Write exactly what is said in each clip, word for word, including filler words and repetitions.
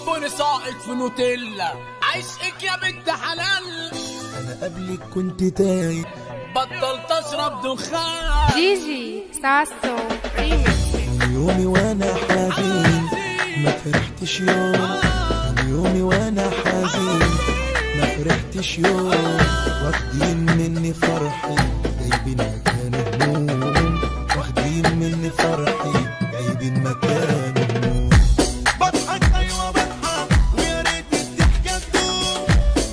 بونبوني ساقط في نوتيلا، عشقك يا بنت حلال. انا قبلك كنت تايه، بطلت اشرب دخان. دي جي ساسو ريميكس. من يومي وانا حزين ما فرحتش يوم، من يومي وانا حزين ما فرحتش يوم. واخدين مني فرحي جايبين مكان هموم، واخدين مني فرحي جايبين مكان هموم. بضحك ايوه بضحك ويا ريت الضحكه تدوم،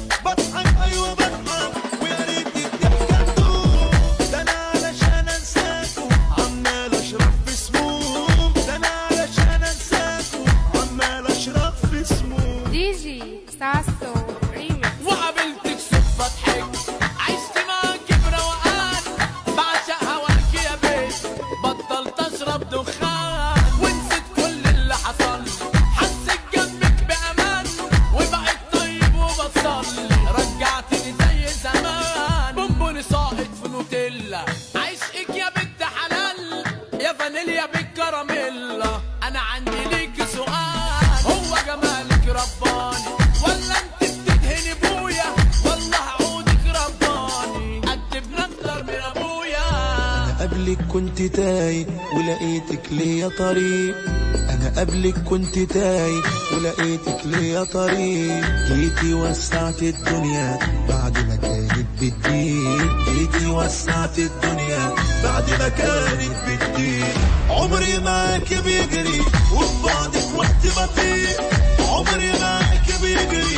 بضحك ايوه بضحك ويا ريت الضحكه تدوم. ده انا علشان انساكوا عمال اشرب في سموم، ده انا علشان انساكوا عمال اشرب في سموم. دي جي ساسو ريميكس. وقابلتك صدفة ضحك، عشت معاكي بروقان، بعشق هواك يا بيت، بطلت اشرب دخان. ونسيت كل اللي حصل، حسيت جنبك بامان، وبقيت طيب وبصلي، رجعتني زي زمان. بونبوني ساقط في نوتيلا، عشقك يا بنت حلال، يا فانيليا بالكراميلا. انا عندي ليكي سؤال، هو جمالك رباني ولا انت بتدهني بويا؟ والله عودك رباني قد بنفطر من ابويا. انا قبلك كنت تايه ولقيتك ليا طريق، انا قبلك كنت تايه ولقيتك ليا طريق. جيتي وسعت الدنيا بعد ما كانت بتضيق، جيتي وسعت الدنيا بعد ما كانت بتضيق. عمري معاك بيجري وبعدك وقت بطيء، عمري معاك بيجري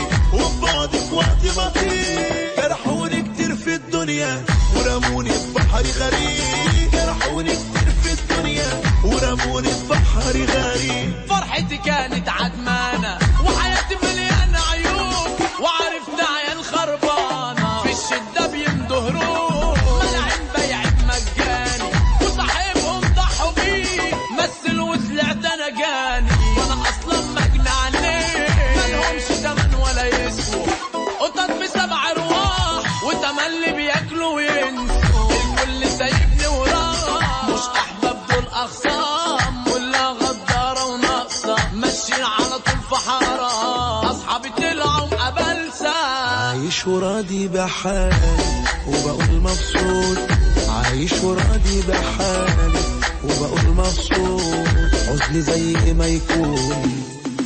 وبعدك وقت بطيء. جرحوني كتير في الدنيا ورموني في بحر غريب، جرحوني كتير في الدنيا ورموني في بحر غريب. فرحتي كانت عدمانة وحياتي مليانة عيوب، وعرفت عيال خربانة في الشدة بيمدهروب. ملاعين بيعت مجاني وصاحبهم ضحوا بيه، مثل وطلعت انا جاني وانا اصلا مجنعني. مالهمش تمن ولا يسووا، قطط بسبع ارواح وتملي بياكلوا وينسوا. الكل سايبني وراه، مش احباب دول اخصام، ولا غدارة وناقصة ماشيين على طول في حارة. اصحابي طلعوا مقابلسة، عايش وراضي بحالي وبقول مبسوط، عايش وراضي بحالي وبقول مبسوط. حزني زي ما يكون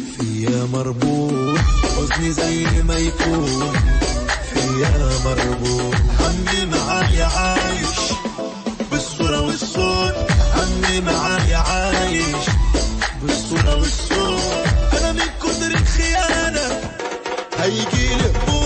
فيا مربوط، حزني زي ما يكون فيا مربوط. همي معايا عايش بالصورة والصوت، همي معايا عايش بالصورة والصوت. أنا من كتر الخيانة هيجيلي